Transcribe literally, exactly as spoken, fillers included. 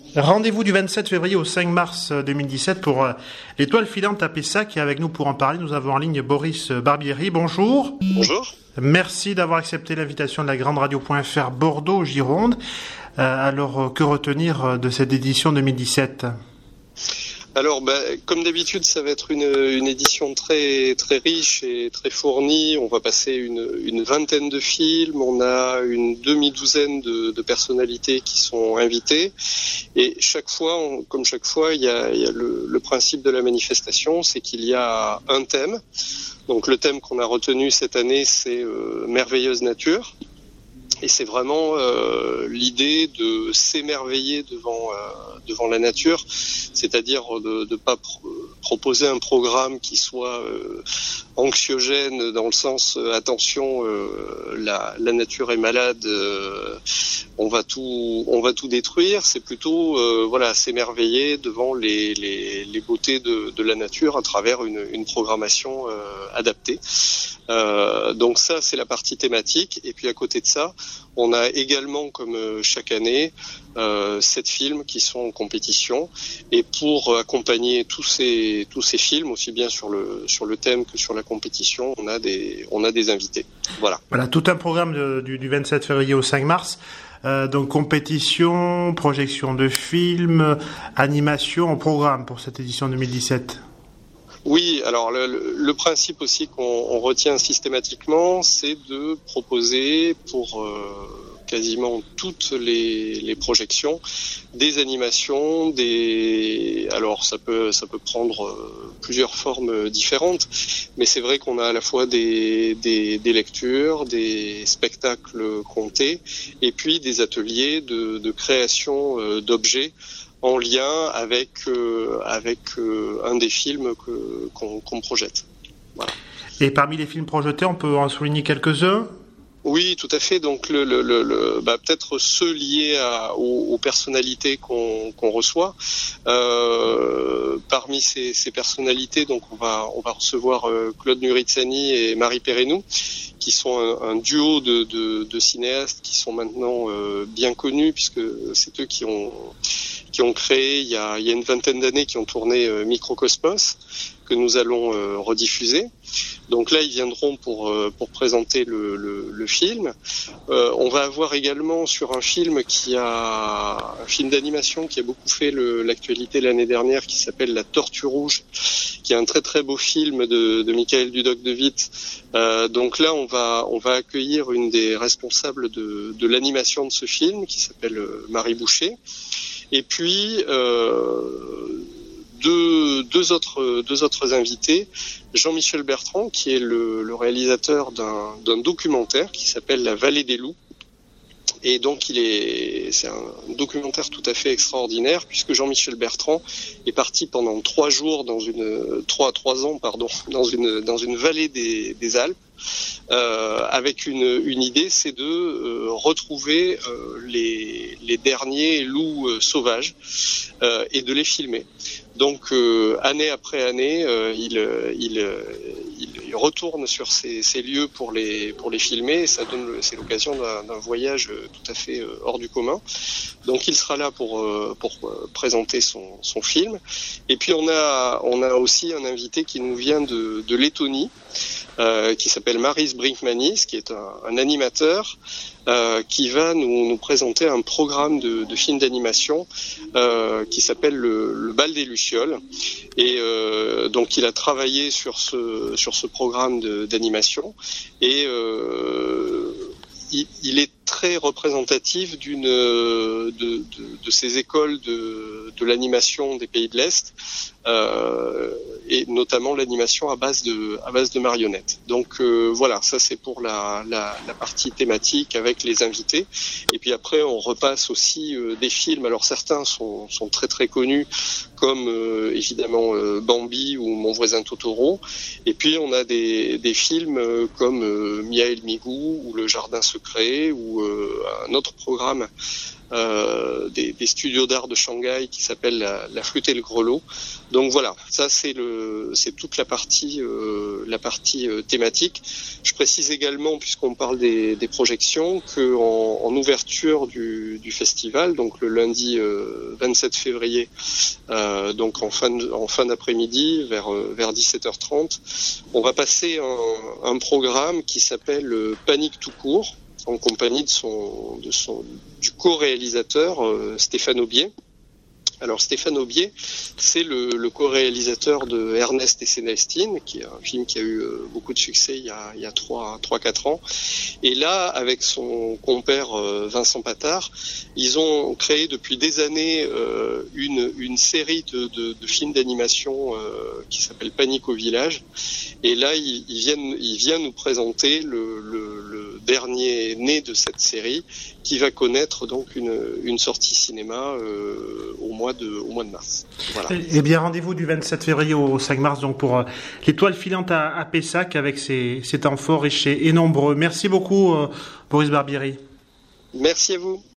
Rendez-vous du vingt-sept février au cinq mars deux mille dix-sept pour euh, l'étoile filante à Pessac. Et avec nous pour en parler, nous avons en ligne Boris Barbieri. Bonjour. Bonjour. Merci d'avoir accepté l'invitation de la Grande Radio.F R Bordeaux-Gironde. Euh, alors, que retenir de cette édition deux mille dix-sept ? Alors, bah, comme d'habitude, ça va être une, une édition très très riche et très fournie. On va passer une, une vingtaine de films. On a une demi-douzaine de, de personnalités qui sont invitées. Et chaque fois, on, comme chaque fois, il y a, il y a le, le principe de la manifestation, c'est qu'il y a un thème. Donc, le thème qu'on a retenu cette année, c'est euh, Merveilleuse Nature. Et c'est vraiment euh, l'idée de s'émerveiller devant euh, devant la nature, c'est-à-dire de ne pas pr- proposer un programme qui soit euh, anxiogène dans le sens euh, attention, euh, la, la nature est malade, euh, on va tout on va tout détruire. C'est plutôt euh, voilà s'émerveiller devant les les, les beautés de, de la nature à travers une, une programmation euh, adaptée. Euh, donc ça, c'est la partie thématique. Et puis à côté de ça, on a également, comme chaque année, euh, sept films qui sont en compétition. Et pour accompagner tous ces tous ces films, aussi bien sur le sur le thème que sur la compétition, on a des on a des invités. Voilà. Voilà, tout un programme de, du, du vingt-sept février au cinq mars. Euh, donc compétition, projection de films, animation en programme pour cette édition deux mille dix-sept. Oui, alors le, le, le principe aussi qu'on on retient systématiquement, c'est de proposer pour euh, quasiment toutes les, les projections des animations, des alors ça peut ça peut prendre euh, plusieurs formes différentes, mais c'est vrai qu'on a à la fois des, des, des lectures, des spectacles comptés, et puis des ateliers de, de création euh, d'objets en lien avec euh, avec euh, un des films que qu'on, qu'on projette. Voilà. Et parmi les films projetés, on peut en souligner quelques-uns. Oui, tout à fait. Donc le, le, le, le bah, peut-être ceux liés à, aux, aux personnalités qu'on, qu'on reçoit. Euh, parmi ces, ces personnalités, donc on va on va recevoir euh, Claude Nuritsani et Marie Perrenou, qui sont un, un duo de, de, de cinéastes qui sont maintenant euh, bien connus, puisque c'est eux qui ont qui ont créé il y a, il y a une vingtaine d'années, qui ont tourné euh, Microcosmos, que nous allons euh, rediffuser. Donc là, ils viendront pour euh, pour présenter le, le, le film. Euh, on va avoir également sur un film qui a un film d'animation qui a beaucoup fait le, l'actualité l'année dernière, qui s'appelle La Tortue Rouge, qui est un très très beau film de, de Michael Dudok de Witt. Euh, donc là, on va on va accueillir une des responsables de, de l'animation de ce film, qui s'appelle Marie Boucher. Et puis euh, deux, deux autres deux autres invités, Jean-Michel Bertrand, qui est le, le réalisateur d'un, d'un documentaire qui s'appelle La Vallée des Loups. Et donc il est c'est un documentaire tout à fait extraordinaire, puisque Jean-Michel Bertrand est parti pendant trois jours dans une trois trois ans pardon dans une dans une vallée des, des Alpes. Euh, avec une, une idée, c'est de euh, retrouver euh, les, les derniers loups euh, sauvages euh, et de les filmer. Donc euh, année après année, euh, il, il, il retourne sur ces, ces lieux pour les pour les filmer. Et ça donne c'est l'occasion d'un, d'un voyage tout à fait euh, hors du commun. Donc il sera là pour euh, pour euh, présenter son, son film. Et puis on a on a aussi un invité qui nous vient de, de Lettonie. Euh, qui s'appelle Maris Brinkmanis, qui est un, un animateur euh, qui va nous, nous présenter un programme de, de films d'animation euh, qui s'appelle le, le Bal des Lucioles. Et euh, donc il a travaillé sur ce sur ce programme de, d'animation, et euh, il, il est très représentatif d'une de, de, de ces écoles de, de l'animation des pays de l'Est, euh, et notamment l'animation à base de à base de marionnettes. Donc euh, voilà, ça c'est pour la, la, la partie thématique avec les invités. Et puis après on repasse aussi euh, des films. Alors certains sont, sont très très connus, comme euh, évidemment euh, Bambi ou Mon voisin Totoro. Et puis on a des, des films euh, comme euh, Mia et le Migou ou Le Jardin secret ou ou euh, un autre programme euh, des, des studios d'art de Shanghai qui s'appelle la, la flûte et le grelot. Donc voilà, ça c'est le, c'est toute la partie, euh, la partie euh, thématique. Je précise également, puisqu'on parle des, des projections, que en, en ouverture du, du festival, donc le lundi euh, vingt-sept février, euh, donc en fin de, en fin d'après-midi, vers euh, vers dix-sept heures trente, on va passer un, un programme qui s'appelle euh, Panique tout court, en compagnie de son, de son, du co-réalisateur euh, Stéphane Aubier. Alors Stéphane Aubier, c'est le, le co-réalisateur de Ernest et Célestine, qui est un film qui a eu euh, beaucoup de succès il y a, il y a trois, trois, quatre ans. Et là, avec son compère euh, Vincent Patard, ils ont créé depuis des années euh, une, une série de, de, de films d'animation euh, qui s'appelle Panique au village. Et là, ils, ils viennent, ils viennent nous présenter le, le, le dernier né de cette série, qui va connaître donc une, une sortie cinéma euh, au mois de au mois de mars. Voilà. Eh bien, rendez-vous du vingt-sept février au cinq mars donc pour euh, l'étoile filante à, à Pessac avec ses, ses temps forts riches et, et nombreux. Merci beaucoup, euh, Boris Barbieri. Merci à vous.